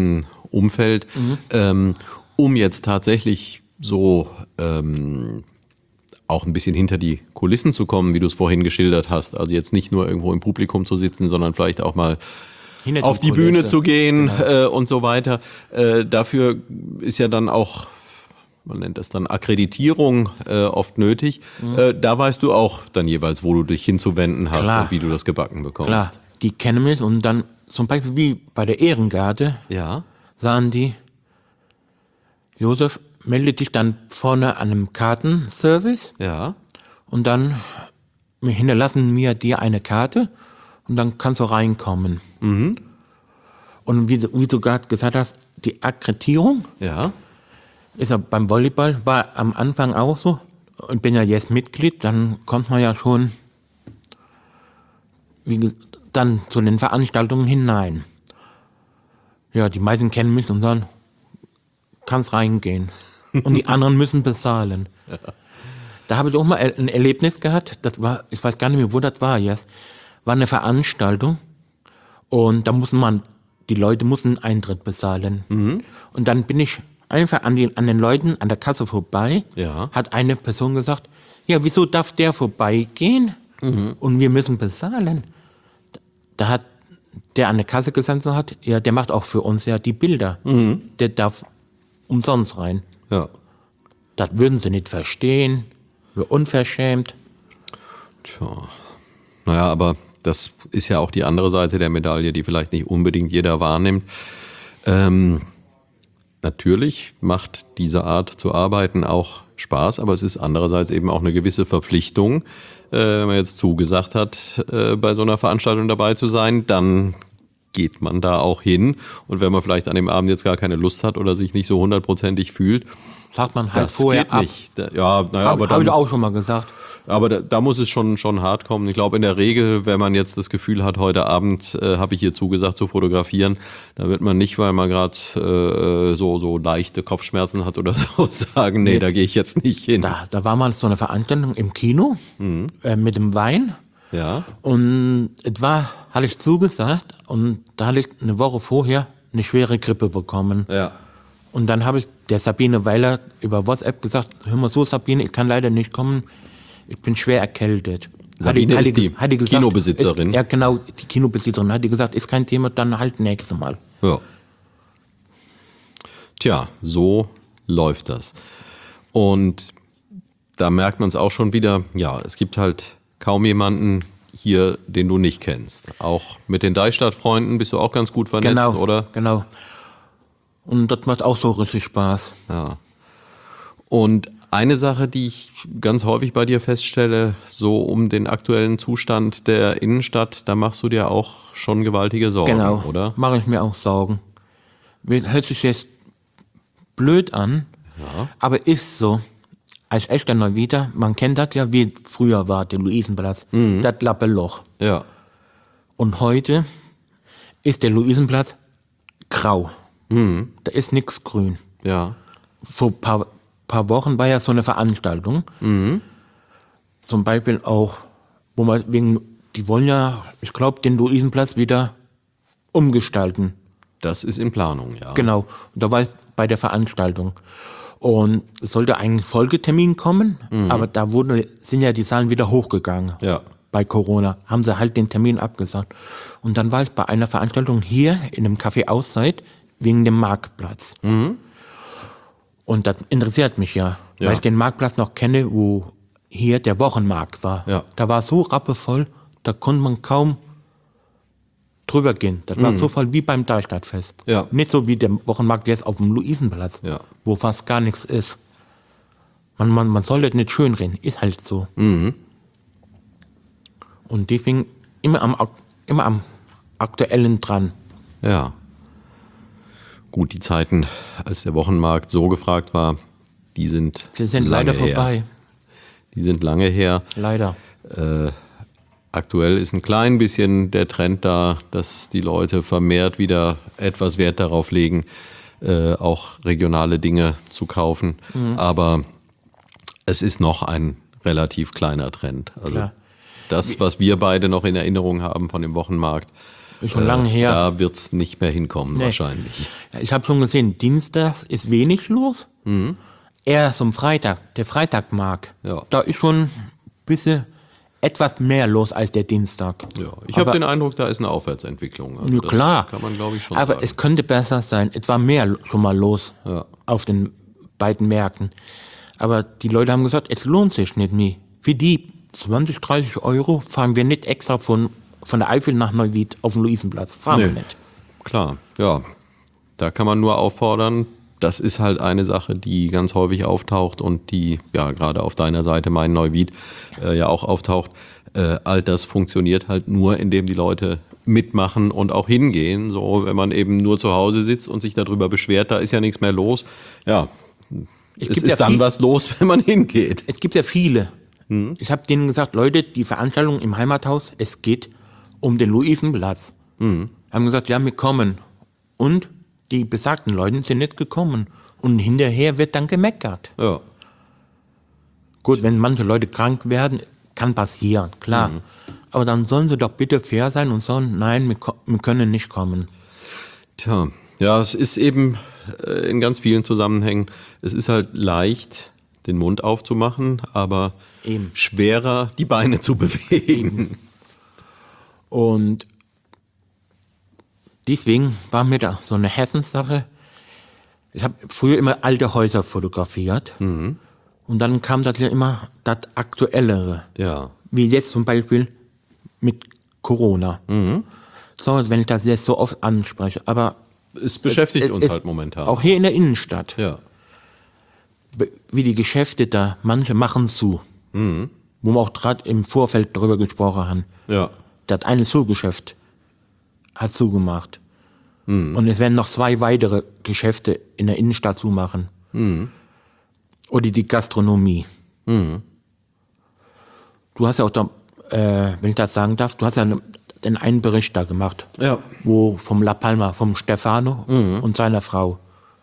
Umfeld, mhm. ähm, um jetzt tatsächlich so ähm, auch ein bisschen hinter die Kulissen zu kommen, wie du es vorhin geschildert hast. Also jetzt nicht nur irgendwo im Publikum zu sitzen, sondern vielleicht auch mal hinter auf die, die Bühne zu gehen, genau. äh, und so weiter. Äh, dafür ist ja dann auch, man nennt das dann Akkreditierung, äh, oft nötig. Mhm. Äh, da weißt du auch dann jeweils, wo du dich hinzuwenden hast Klar. und wie du das gebacken bekommst. Klar, die kennen mich und dann zum Beispiel wie bei der Ehrengarde ja. sagen die, Josef, melde dich dann vorne an einem Kartenservice. Ja. Und dann hinterlassen wir dir eine Karte und dann kannst du reinkommen. Mhm. Und wie, wie du gerade gesagt hast, die Akkreditierung ja. ist ja beim Volleyball, war am Anfang auch so. Und bin ja jetzt Mitglied, dann kommt man ja schon wie, dann zu den Veranstaltungen hinein. Ja, die meisten kennen mich und sagen, kannst reingehen. Und die anderen müssen bezahlen. Ja. Da habe ich auch mal ein Erlebnis gehabt, das war, ich weiß gar nicht mehr, wo das war jetzt, war eine Veranstaltung und da mussten man, die Leute mussten Eintritt bezahlen. Mhm. Und dann bin ich einfach an, die, an den Leuten an der Kasse vorbei, ja. hat eine Person gesagt, ja, wieso darf der vorbeigehen mhm. und wir müssen bezahlen? Da hat der an der Kasse gesessen hat, ja, der macht auch für uns ja die Bilder. Mhm. Der darf umsonst rein. Ja. Das würden sie nicht verstehen. Unverschämt. Tja. Naja, aber das ist ja auch die andere Seite der Medaille, die vielleicht nicht unbedingt jeder wahrnimmt. Ähm, natürlich macht diese Art zu arbeiten auch Spaß, aber es ist andererseits eben auch eine gewisse Verpflichtung. Äh, wenn man jetzt zugesagt hat, äh, bei so einer Veranstaltung dabei zu sein, dann geht man da auch hin. Und wenn man vielleicht an dem Abend jetzt gar keine Lust hat oder sich nicht so hundertprozentig fühlt, sagt man halt das vorher geht ab. Nicht. Da, ja, naja, Hab, aber dann, hab ich auch schon mal gesagt. Aber da, da muss es schon, schon hart kommen. Ich glaube, in der Regel, wenn man jetzt das Gefühl hat, heute Abend äh, habe ich hier zugesagt zu fotografieren, da wird man nicht, weil man gerade äh, so, so leichte Kopfschmerzen hat oder so, sagen, nee, nee. da gehe ich jetzt nicht hin. Da, da war mal so eine Veranstaltung im Kino mhm. äh, mit dem Wein. Ja. Und etwa hatte ich zugesagt und da hatte ich eine Woche vorher eine schwere Grippe bekommen. Ja. Und dann habe ich der Sabine Weiler über WhatsApp gesagt, hör mal so Sabine, ich kann leider nicht kommen, ich bin schwer erkältet. Sabine hat ist die, die gesagt, Kinobesitzerin. Ist, ja genau, die Kinobesitzerin. Hat die gesagt, ist kein Thema, dann halt nächstes Mal. Ja. Tja, so läuft das. Und da merkt man es auch schon wieder, ja, es gibt halt kaum jemanden hier, den du nicht kennst. Auch mit den Deichstadt-Freunden bist du auch ganz gut vernetzt, genau, oder? Genau. Und das macht auch so richtig Spaß. Ja. Und eine Sache, die ich ganz häufig bei dir feststelle, so um den aktuellen Zustand der Innenstadt, da machst du dir auch schon gewaltige Sorgen, genau, oder? Mache ich mir auch Sorgen. Hört sich jetzt blöd an, ja. aber ist so. Als echter Neuwieder, man kennt das ja, wie früher war, der Luisenplatz, mhm. das Lappeloch. Ja. Und heute ist der Luisenplatz grau. Mhm. Da ist nichts grün. Ja. Vor ein paar, paar Wochen war ja so eine Veranstaltung. Mhm. Zum Beispiel auch, wo man wegen, die wollen ja, ich glaube, den Luisenplatz wieder umgestalten. Das ist in Planung, ja. Genau. Und da war ich bei der Veranstaltung. Und es sollte ein Folgetermin kommen, mhm. aber da wurde, sind ja die Zahlen wieder hochgegangen. Ja. Bei Corona haben sie halt den Termin abgesagt. Und dann war ich bei einer Veranstaltung hier in einem Café Auszeit wegen dem Marktplatz. Mhm. Und das interessiert mich ja, ja, weil ich den Marktplatz noch kenne, wo hier der Wochenmarkt war. Ja. Da war so rappevoll, da konnte man kaum drüber gehen. Das war mhm. so voll wie beim Deichstadtfest. Ja. Nicht so wie der Wochenmarkt jetzt auf dem Luisenplatz, ja. wo fast gar nichts ist. Man, man, man soll das nicht schönreden, ist halt so. Mhm. Und deswegen immer am, immer am Aktuellen dran. Ja. Gut, die Zeiten, als der Wochenmarkt so gefragt war, die sind, Sie sind lange leider vorbei. Her. Die sind lange her. Leider. Äh, aktuell ist ein klein bisschen der Trend da, dass die Leute vermehrt wieder etwas Wert darauf legen, äh, auch regionale Dinge zu kaufen. Mhm. Aber es ist noch ein relativ kleiner Trend. Also Klar. das, was wir beide noch in Erinnerung haben von dem Wochenmarkt, Ist schon lange her. Da wird es nicht mehr hinkommen Nee. wahrscheinlich. Ja, ich habe schon gesehen, Dienstags ist wenig los. Mhm. Eher zum Freitag, der Freitagmarkt. Ja. Da ist schon ein bisschen etwas mehr los als der Dienstag. Ja, ich habe Aber- den Eindruck, da ist eine Aufwärtsentwicklung. Also Ja, das klar. kann man, glaube ich, schon Aber sagen. es könnte besser sein. Es war mehr lo- schon mal los Ja. auf den beiden Märkten. Aber die Leute haben gesagt, es lohnt sich nicht mehr. Für die zwanzig, dreißig Euro fahren wir nicht extra von, von der Eifel nach Neuwied auf den Luisenplatz. Fahren wir Nee. nicht. Klar, ja. Da kann man nur auffordern, das ist halt eine Sache, die ganz häufig auftaucht und die ja gerade auf deiner Seite, mein Neuwied, äh, ja auch auftaucht. Äh, all das funktioniert halt nur, indem die Leute mitmachen und auch hingehen. So, wenn man eben nur zu Hause sitzt und sich darüber beschwert, da ist ja nichts mehr los. Ja, es gibt ist ja dann viel- was los, wenn man hingeht. Es gibt ja viele. Ich habe denen gesagt, Leute, die Veranstaltung im Heimathaus, es geht um den Luisenplatz. Haben gesagt, ja, wir kommen. Und die besagten Leute sind nicht gekommen. Und hinterher wird dann gemeckert. Ja, Gut, wenn manche Leute krank werden, kann passieren, klar. Aber dann sollen sie doch bitte fair sein und sagen, nein, wir, ko- wir können nicht kommen. tja, ja, es ist eben äh, in ganz vielen Zusammenhängen, es ist halt leicht, den Mund aufzumachen, aber Eben. schwerer, die Beine zu bewegen. Und deswegen war mir da so eine Hessenssache. Ich habe früher immer alte Häuser fotografiert. Und dann kam das ja immer das Aktuellere. Ja, Wie jetzt zum Beispiel mit Corona. So, wenn ich das jetzt so oft anspreche. Aber es beschäftigt es- uns es- halt momentan. auch hier in der Innenstadt. Ja, Be- Wie die Geschäfte da, manche machen zu. Wo wir auch gerade im Vorfeld darüber gesprochen haben. ja, Das eine Zugeschäft hat zugemacht. Und es werden noch zwei weitere Geschäfte in der Innenstadt zumachen. Oder die Gastronomie. Du hast ja auch da, äh, wenn ich das sagen darf, du hast ja ne- den einen Bericht da gemacht. ja, Wo vom La Palma, vom Stefano und seiner Frau.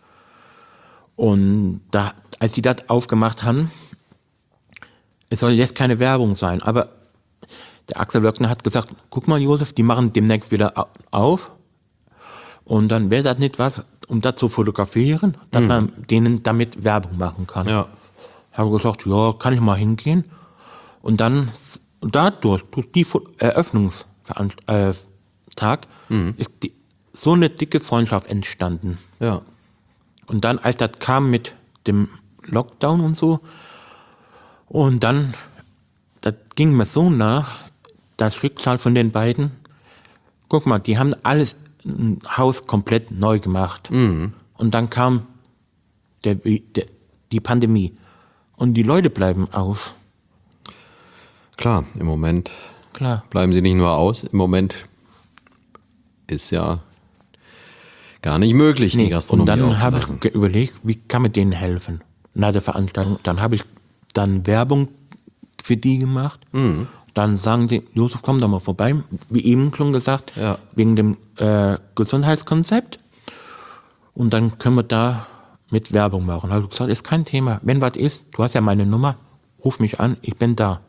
Und da, als die das aufgemacht haben, es soll jetzt keine Werbung sein, aber der Axel Wöckner hat gesagt, guck mal Josef, die machen demnächst wieder au- auf und dann wäre das nicht was, um das zu fotografieren, dass man denen damit Werbung machen kann. ja, Habe gesagt, ja, kann ich mal hingehen. Und dann s- dadurch, durch die Fo- Eröffnungstag, äh, Tag, ist die, so eine dicke Freundschaft entstanden. ja, Und dann, als das kam mit dem Lockdown und so, und dann, das ging mir so nach, das Schicksal von den beiden. Guck mal, die haben alles, ein Haus komplett neu gemacht. Und dann kam der, der, die Pandemie. Und die Leute bleiben aus. klar, im Moment Klar. bleiben sie nicht nur aus, im Moment ist ja gar nicht möglich, die Nee, Gastronomie und dann habe aufzumachen. ich ge- überlegt, wie kann man denen helfen nach der Veranstaltung. Dann habe ich dann Werbung für die gemacht. Mhm. Dann sagen sie, Josef, komm doch mal vorbei, wie eben schon gesagt, Ja. wegen dem äh, Gesundheitskonzept. Und dann können wir da mit Werbung machen. Habe ich gesagt, ist kein Thema. Wenn was ist, du hast ja meine Nummer, ruf mich an, ich bin da.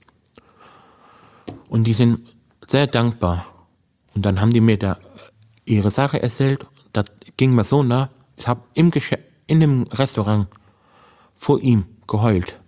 Und die sind sehr dankbar. Und dann haben die mir da ihre Sache erzählt. Das ging mir so nah. Ich habe im Geschä in dem Restaurant vor ihm geheult.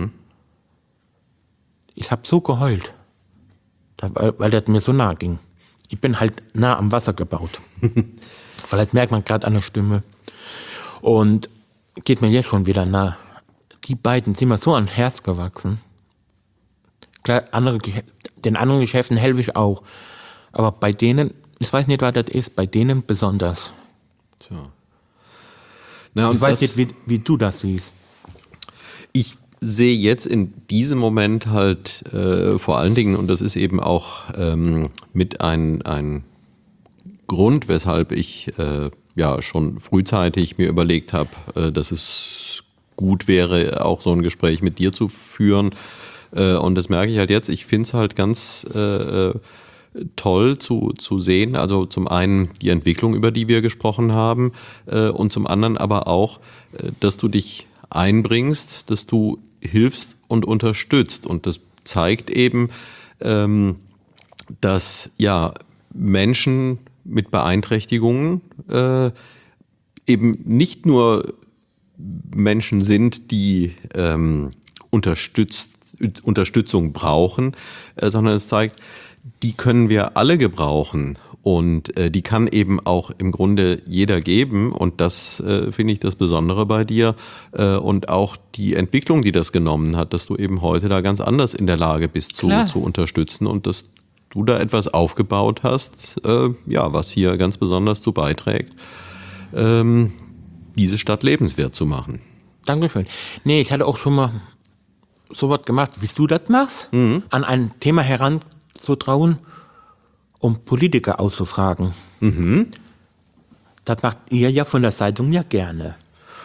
Ich habe so geheult, da, weil, weil das mir so nah ging. Ich bin halt nah am Wasser gebaut. Vielleicht merkt man gerade an der Stimme. Und geht mir jetzt schon wieder nah. Die beiden sind mir so ans Herz gewachsen. Klar, andere, Geschä- den anderen Geschäften helfe ich auch. Aber bei denen, ich weiß nicht, was das ist, bei denen besonders. Tja. Na, und Ich weiß das, nicht, wie, wie du das siehst. ich sehe jetzt in diesem Moment halt äh, vor allen Dingen, und das ist eben auch ähm, mit ein, ein Grund, weshalb ich äh, ja schon frühzeitig mir überlegt habe, äh, dass es gut wäre, auch so ein Gespräch mit dir zu führen. Äh, und das merke ich halt jetzt. Ich finde es halt ganz äh, toll zu, zu sehen. Also zum einen die Entwicklung, über die wir gesprochen haben, äh, und zum anderen aber auch, äh, dass du dich einbringst, dass du hilfst und unterstützt. Und das zeigt eben, ähm, dass ja Menschen mit Beeinträchtigungen äh, eben nicht nur Menschen sind, die ähm, unterstützt, Unterstützung brauchen, äh, sondern es zeigt, die können wir alle gebrauchen. Und äh, die kann eben auch im Grunde jeder geben. Und das äh, finde ich das Besondere bei dir. Äh, und auch die Entwicklung, die das genommen hat, dass du eben heute da ganz anders in der Lage bist zu, zu unterstützen. Und dass du da etwas aufgebaut hast, äh, ja, was hier ganz besonders zu beiträgt, ähm, diese Stadt lebenswert zu machen. Dankeschön. Nee, ich hatte auch schon mal sowas gemacht, wie du das machst, mhm. an ein Thema heranzutrauen, um Politiker auszufragen. Mhm. Das macht ihr ja von der Zeitung ja gerne.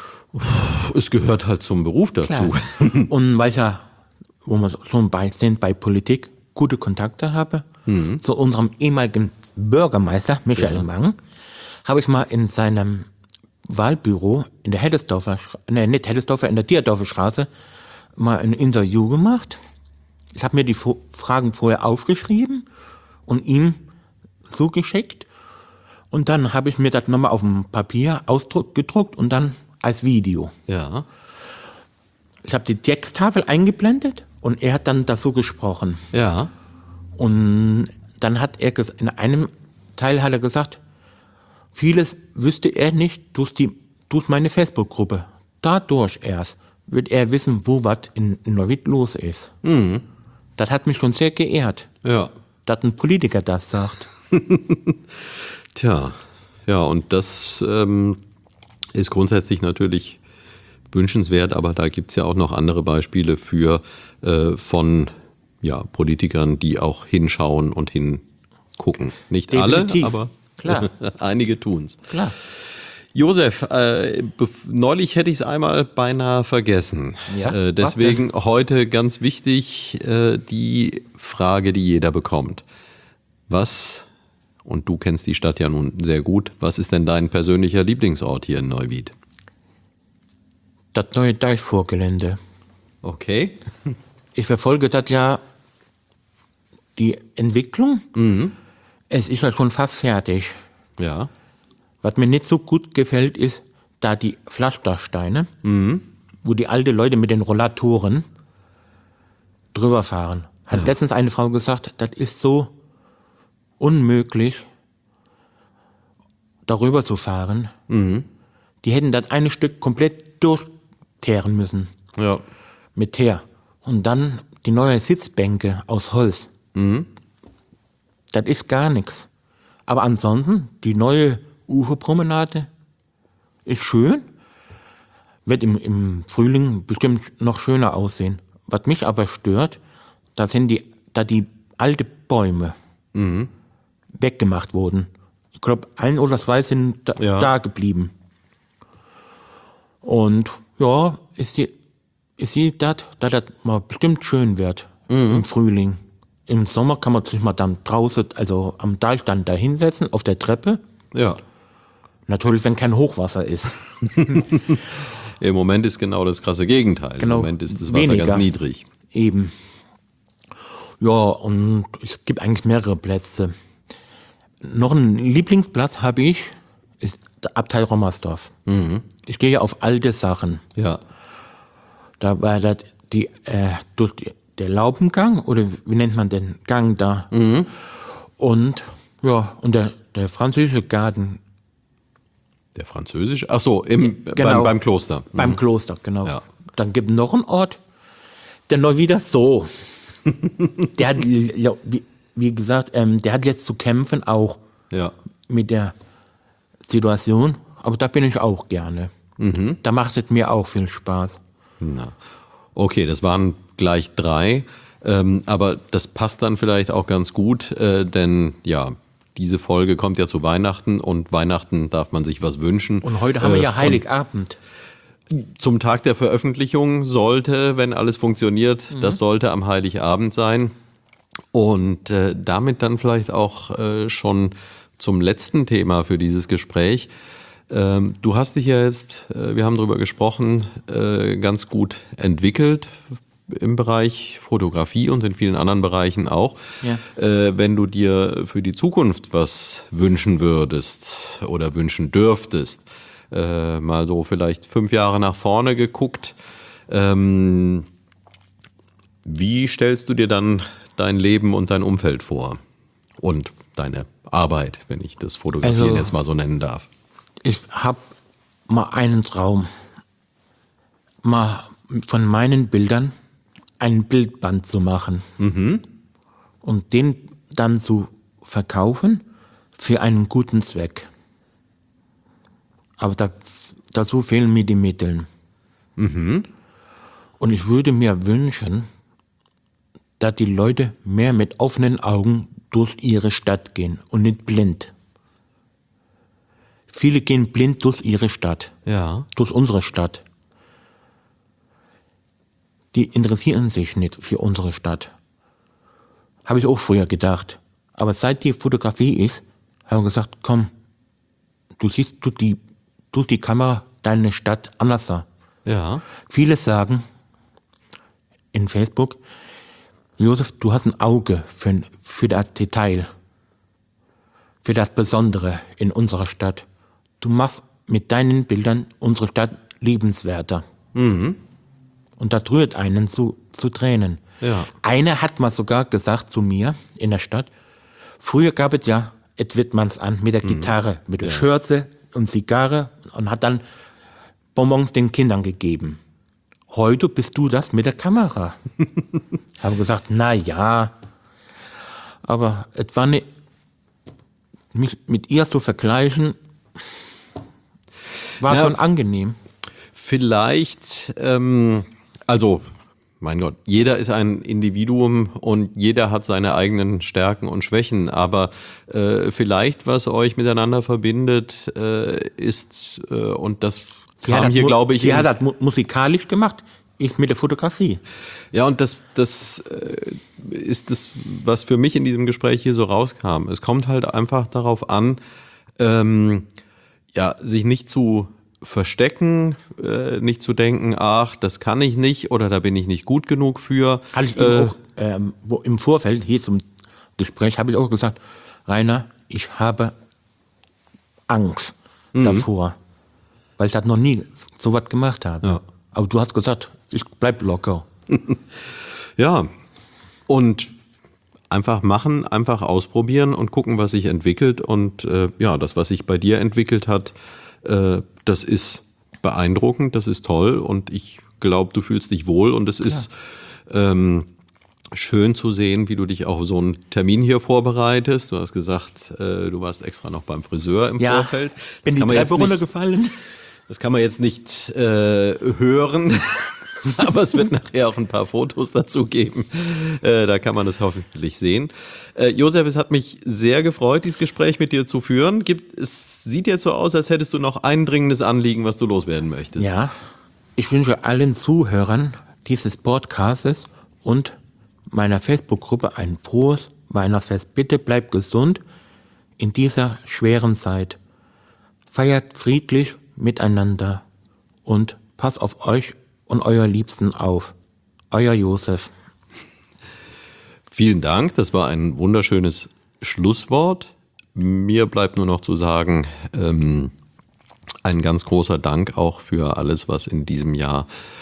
Es gehört halt zum Beruf dazu. Klar. Und weil ich ja, wo wir schon bei sind, bei Politik, gute Kontakte habe, mhm. zu unserem ehemaligen Bürgermeister, Michael ja. Mang, habe ich mal in seinem Wahlbüro in der Heddesdorfer, ne, nicht Heddesdorfer, in der Dierdorfer Straße mal ein Interview gemacht. Ich habe mir die Fragen vorher aufgeschrieben und ihm zugeschickt. Und dann habe ich mir das nochmal auf dem Papier ausgedruckt und dann als Video. Ja. Ich habe die Texttafel eingeblendet und er hat dann dazu gesprochen. Ja. Und dann hat er in einem Teil hat er gesagt, vieles wüsste er nicht durch, die, durch meine Facebook-Gruppe. Dadurch erst wird er wissen, wo was in Neuwied los ist. Mhm. Das hat mich schon sehr geehrt, ja. dass ein Politiker das sagt. Tja, ja, und das ähm, ist grundsätzlich natürlich wünschenswert, aber da gibt es ja auch noch andere Beispiele für äh, von ja, Politikern, die auch hinschauen und hingucken. Nicht Definitiv. alle, aber Klar. einige tun's. Klar. Josef, äh, neulich hätte ich es einmal beinahe vergessen. Ja, äh, deswegen heute ganz wichtig äh, die Frage, die jeder bekommt. Was, und du kennst die Stadt ja nun sehr gut, was ist denn dein persönlicher Lieblingsort hier in Neuwied? Das neue Deichvorgelände. Okay. Ich verfolge das ja, die Entwicklung. Mhm. Es ist ja schon fast fertig. Ja. Was mir nicht so gut gefällt, ist, da die Pflastersteine, mhm. wo die alten Leute mit den Rollatoren drüber fahren. Hat ja. letztens eine Frau gesagt, das ist so unmöglich, darüber zu fahren. Mhm. Die hätten das eine Stück komplett durchteeren müssen. Ja. Mit Teer. Und dann die neue Sitzbänke aus Holz. Mhm. Das ist gar nichts. Aber ansonsten, die neue Uferpromenade ist schön. Wird im, im Frühling bestimmt noch schöner aussehen. Was mich aber stört, da sind die, da die alten Bäume mhm. weggemacht wurden. Ich glaube, ein oder zwei sind da, ja. da geblieben. Und ja, ich sehe ich seh das, dass das mal bestimmt schön wird mhm. im Frühling. Im Sommer kann man sich mal dann draußen, also am Deich dann da hinsetzen, auf der Treppe. Ja. Natürlich, wenn kein Hochwasser ist. Im Moment ist genau das krasse Gegenteil. Genau, Im Moment ist das Wasser weniger. ganz niedrig. Eben. Ja, und es gibt eigentlich mehrere Plätze. Noch einen Lieblingsplatz habe ich, ist der Abtei Rommersdorf. Mhm. Ich gehe auf alte Sachen. Ja. Da war das die, äh, durch die, der Laubengang, oder wie nennt man den Gang da? Mhm. Und, ja, und der, der französische Garten. Der französische? Ach so, im, genau, beim, beim Kloster. Mhm. Beim Kloster, genau. Ja. Dann gibt es noch einen Ort, der Neuwieder so. Der hat, ja, wie, wie gesagt, ähm, der hat jetzt zu kämpfen auch ja. mit der Situation, aber da bin ich auch gerne. Mhm. Da macht es mir auch viel Spaß. Na. Okay, das waren gleich drei, ähm, aber das passt dann vielleicht auch ganz gut, äh, denn ja, diese Folge kommt ja zu Weihnachten und Weihnachten darf man sich was wünschen. Und heute haben wir äh, ja Heiligabend. Zum Tag der Veröffentlichung sollte, wenn alles funktioniert, mhm. das sollte am Heiligabend sein. Und äh, damit dann vielleicht auch äh, schon zum letzten Thema für dieses Gespräch. Ähm, du hast dich ja jetzt, äh, wir haben darüber gesprochen, äh, ganz gut entwickelt. im Bereich Fotografie und in vielen anderen Bereichen auch. Ja. Äh, wenn du dir für die Zukunft was wünschen würdest oder wünschen dürftest, äh, mal so vielleicht fünf Jahre nach vorne geguckt, ähm, wie stellst du dir dann dein Leben und dein Umfeld vor? Und deine Arbeit, wenn ich das Fotografieren Also, jetzt mal so nennen darf. Ich habe mal einen Traum, mal von meinen Bildern ein Bildband zu machen Mhm. und den dann zu verkaufen für einen guten Zweck. Aber da, dazu fehlen mir die Mittel. Mhm. Und ich würde mir wünschen, dass die Leute mehr mit offenen Augen durch ihre Stadt gehen und nicht blind. Viele gehen blind durch ihre Stadt, Ja. durch unsere Stadt. Die interessieren sich nicht für unsere Stadt. Habe ich auch früher gedacht. Aber seit die Fotografie ist, habe ich gesagt, komm, du siehst durch die, durch die Kamera deine Stadt anders. Ja. Viele sagen in Facebook, Josef, du hast ein Auge für, für das Detail, für das Besondere in unserer Stadt. Du machst mit deinen Bildern unsere Stadt liebenswerter. Mhm. Und das rührt einen zu, zu Tränen. Ja. Einer hat mal sogar gesagt zu mir in der Stadt, früher gab es ja Ed Wittmanns an mit der Gitarre, mit der Schürze und Zigarre und hat dann Bonbons den Kindern gegeben. Heute bist du das mit der Kamera. Habe gesagt, na ja, aber es war nicht, mich mit ihr zu vergleichen, war Ja. schon angenehm. Vielleicht, ähm, also, mein Gott, jeder ist ein Individuum und jeder hat seine eigenen Stärken und Schwächen, aber äh, vielleicht, was euch miteinander verbindet, äh, ist, äh, und das Sie hat kam das hier, mu- glaube ich, Sie in- hat das mu- musikalisch gemacht, ich mit der Fotografie. Ja, und das, das äh, ist das, was für mich in diesem Gespräch hier so rauskam. Es kommt halt einfach darauf an, ähm, ja, sich nicht zu verstecken, äh, nicht zu denken, ach, das kann ich nicht oder da bin ich nicht gut genug für. Hatte ich Äh, ihm auch, ähm, wo im Vorfeld, hier zum Gespräch, habe ich auch gesagt, Rainer, ich habe Angst Mhm. davor, weil ich das noch nie so was gemacht habe. Ja. Aber du hast gesagt, ich bleib locker. Ja, und einfach machen, einfach ausprobieren und gucken, was sich entwickelt. Und äh, ja, das, was sich bei dir entwickelt hat, äh, das ist beeindruckend, das ist toll und ich glaube, du fühlst dich wohl und es ist ähm, schön zu sehen, wie du dich auf so einen Termin hier vorbereitest. Du hast gesagt, äh, du warst extra noch beim Friseur im Ja, Vorfeld. bin die kann man Treppe jetzt nicht- runtergefallen. Das kann man jetzt nicht äh, hören, aber es wird nachher auch ein paar Fotos dazu geben. Äh, da kann man das hoffentlich sehen. Äh, Josef, es hat mich sehr gefreut, dieses Gespräch mit dir zu führen. Gibt, es sieht jetzt so aus, als hättest du noch ein dringendes Anliegen, was du loswerden möchtest. Ja, ich wünsche allen Zuhörern dieses Podcasts und meiner Facebook-Gruppe ein frohes Weihnachtsfest. Bitte bleibt gesund in dieser schweren Zeit. Feiert friedlich miteinander und passt auf euch und euer Liebsten auf. Euer Josef. Vielen Dank, das war ein wunderschönes Schlusswort. Mir bleibt nur noch zu sagen, ähm, ein ganz großer Dank auch für alles, was in diesem Jahr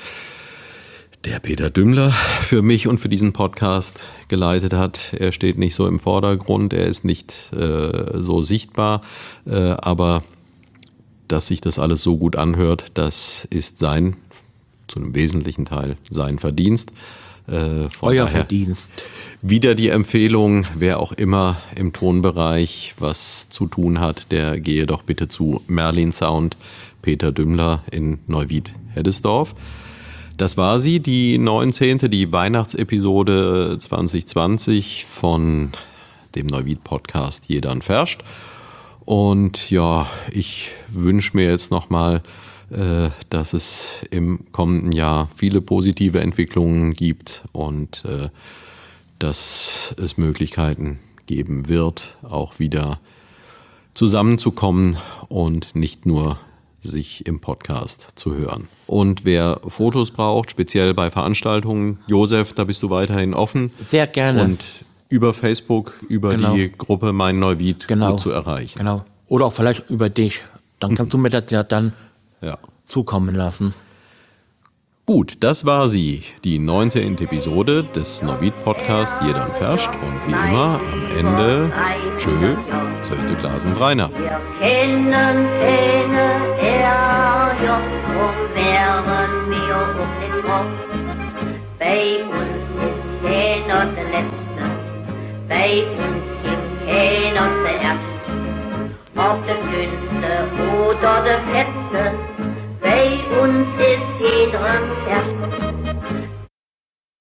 der Peter Dümmler für mich und für diesen Podcast geleitet hat. Er steht nicht so im Vordergrund, er ist nicht äh, so sichtbar, äh, aber dass sich das alles so gut anhört, das ist sein, zu einem wesentlichen Teil, sein Verdienst. Äh, von Euer daher Verdienst. wieder die Empfehlung, wer auch immer im Tonbereich was zu tun hat, der gehe doch bitte zu Merlin Sound, Peter Dümmler in Neuwied-Heddesdorf. Das war sie, die neunzehnte, die Weihnachtsepisode zwanzig zwanzig von dem Neuwied-Podcast Jedern Ferscht. Und ja, ich wünsche mir jetzt nochmal, äh, dass es im kommenden Jahr viele positive Entwicklungen gibt und äh, dass es Möglichkeiten geben wird, auch wieder zusammenzukommen und nicht nur sich im Podcast zu hören. Und wer Fotos braucht, speziell bei Veranstaltungen, Josef, da bist du weiterhin offen. Sehr gerne. Und über Facebook, über Genau. die Gruppe Mein Neuwied Genau. gut zu erreichen. Genau. Oder auch vielleicht über dich. Dann kannst du mir das ja dann Ja. zukommen lassen. Gut, das war sie, die neunzehnte Episode des Neuwied-Podcasts Jedern Ferscht. Und wie immer am Ende, tschö, Söte Glasens Rainer. Wir kennen keine Ärger, drum wären wir auch nicht froh. Bei uns ist keiner der Letzte, bei uns gibt keiner zuerst. Ob der Dünnste oder der Fetzte, bei uns ist jeder erst.